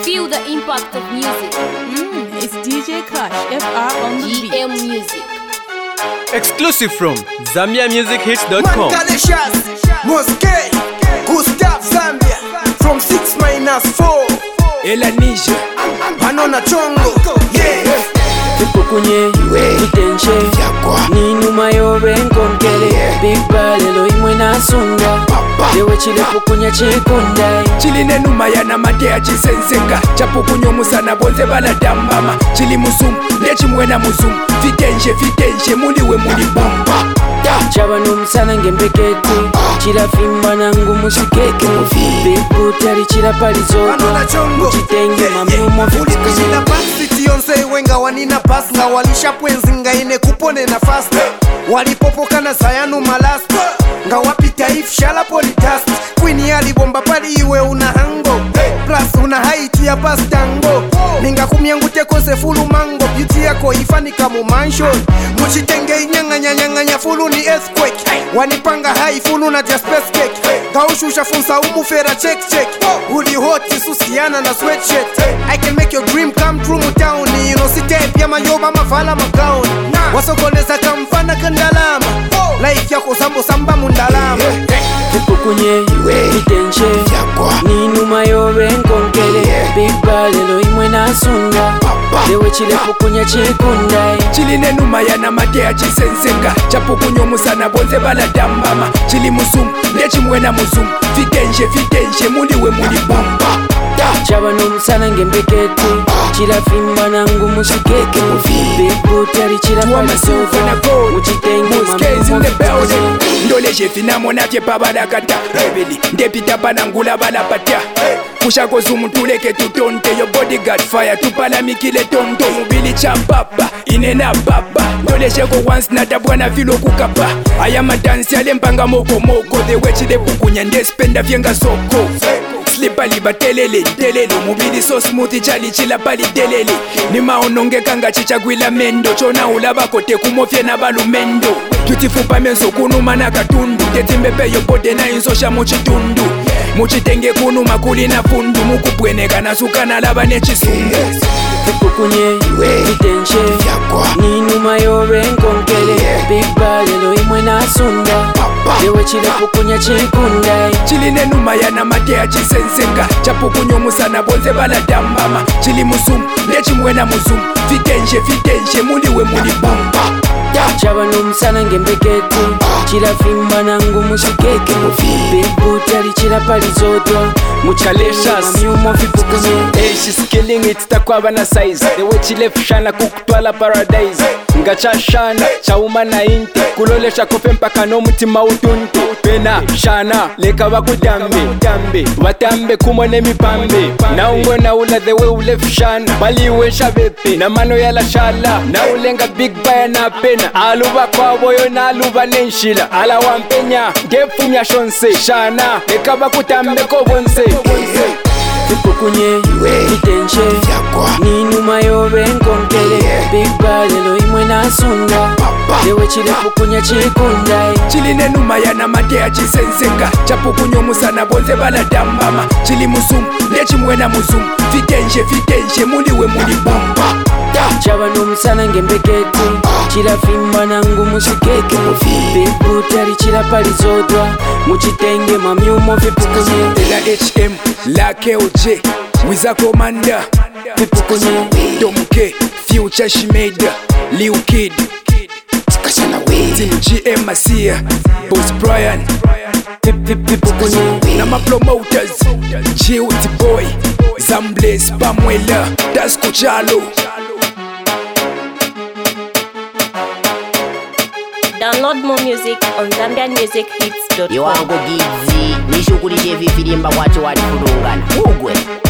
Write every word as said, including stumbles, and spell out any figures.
Feel the impact of music. Mm, it's D J Cash, F R on the beat. G M Music. Exclusive from Zambia Music Hits dot com. Mankaleshas, Mosque, Gustav Zambia, from six minus four. Elanisha, Anona Chongo, yeah. Tupukunye, itenche, ninu mayobe nkonkele. Big balelo imwe na sunda, dewe chile pukunya chikundai. Chili nenuma ya na matea chisensenga, chapukunyo musana bonze bala dambama. Chili musum, lechi mwena musum, fitenche fitenche muliwe muli bamba. Chaba numusana ngembekete, chila fimba nangu musikeke. Big butari chila palizoto, muchitenge mamyumo fitukuzi. Ulikishila baksiti yonse wenga wanina pas nga walisha pwenzi nga ine kupone na fast. Walipopoka na sayanu malast nga wapita if shala politast. Queen yali bomba pali iwe una hango, plus una haiti ya pastango. Ninga kumyangu teko se fulu mango, beauty yako ifanika mu mansion. Muchitenge inyanga nyanga nya fulu ni earthquake. Wanipanga high fulu na just space cake. Gaushusha funsa umu fera check check. Uli hoti susiana na sweatshirt. I can make your dream come true mutauni. You know site pia mayoba mafala magauni. Wasokoleza kamfana kandalama. Life yako sambo samba mundalama. Tupukunye, itenche, ninu mayobe nkonkele. Big balelo imwe na sunda, dewe chile pukunya chikundai. Chili nenuma ya na matea chisensenga, chapukunyo musana bonze bala dambama. Chili musum, lechi mwena musum, fitenche fitenche muliwe muli bamba. Chaba numusana ngembekete, chila fimba nangu musikeke. Big butari chila palisoto, muchitenge mamyumo fitukuzi. Ndole shefi namona fye pabalakata, rebeli ndepita panangula balapata. Kushako zumu tuleke tutonte, yo bodyguard fire tupalamikile tonto. Mubili champapa, inena baba, ndole sheko once natabwana filo kukapa. Ayama dansi ale mpanga moko moko, the wechile pukunya ndespenda fyenga soko. Slipa liba telele, telele, mubili so smoothie chali chila pali telele. Nima ononge kanga chichagwila mendo, chona ulaba kote kumofye na balumendo. Beautiful pa menso kunuma na katundu, tetimbepe yo bode na insosha muchitundu. Muchitenge kunuma kuli na fundu, mukupweneka na suka na laba nechisungu. Tupukunye, itenche, ninu mayobe nkonkele. Big balelo imwe na sunda, dewe chile pukunya chikundai. Chili nenuma ya na matea chisensenga, chapukunyo musana bonze bala dambama. Chili musum, lechi mwena musum, fitenche fitenche muliwe muli bamba. Chaba numusana ngembekete, chila fimba nangu musikeke. Big butari chila palizoto, Kaleshas, mamyumo fitukuzi. hey, she's killing it, takwaba na size. The way chile fushana kukutwala paradise. Ngacha shana, chauma na inte. Kulolesha kofe mpaka no mutima utunte. Pena, shana, leka bakudambe Dambe, watambe kumone mipambe. Na ungwe na ula the way ule fushana. Bali uwesha bepe, na mano yala shala. Na ulenga big baya na pena. Aluba kwa boyo na aluba nenshila. Ala wampenya, gefu mya shonse. Shana, leka bakutambe kobonse. Tupukunye, itenche, ninu mayobe nkonkele. Big balelo imwe na sunda, dewe chile pukunya chikundai. Chili nenuma ya na matea chisensenga, chapukunyo musana bonze bala dambama. Chili musum, lechi mwena musum, fitenche fitenche muliwe muli bamba. Chaba numusana ngembekete, chila fimba nangu musikeke. Big butari chila palizoto, muchitenge mamyumo fitukuzi. La H M, la K O J, Wiza Commander, Tupukunye, Domke, Future Shimeda, Liu Kid, Team G M Masia, Boss Brian, Tupukunye, Nama Promoters, G O T Boy, Zambles, Pamwela, Das Kuchalo. Download more music on Zambian Music Hits dot com. Iwango gizi nishukulishe vifirimba wacho wali kulungana ugwe.